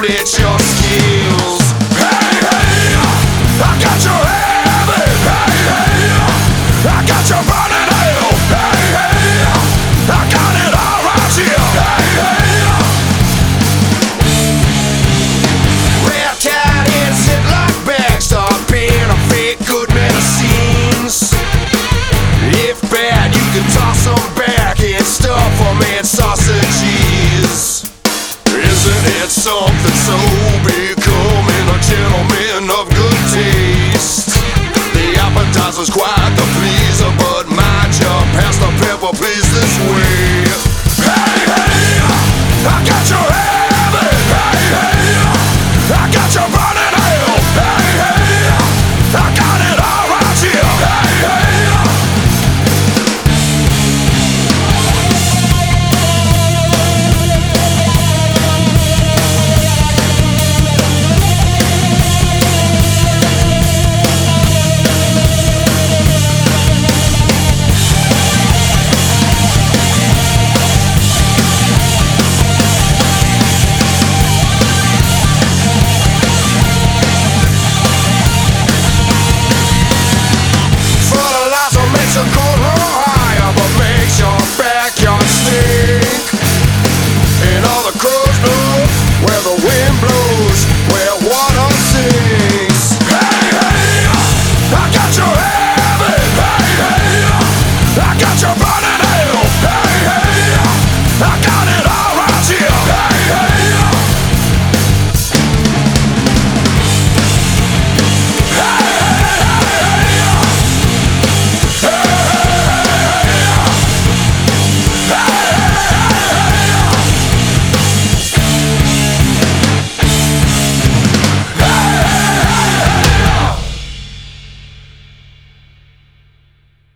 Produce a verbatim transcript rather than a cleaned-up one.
split your skills. Hey, hey, I got your heavy. Hey, hey, I got your burning hell. Hey, hey, I got it all right here. Hey, hey, red cat hits it like bags, start being a fake good medicines. If bad, you can toss them back and stuff them in sausages. Isn't it something so becoming a gentleman of good taste? The appetizer's quite the pleaser, but mind your pass the pepper, please.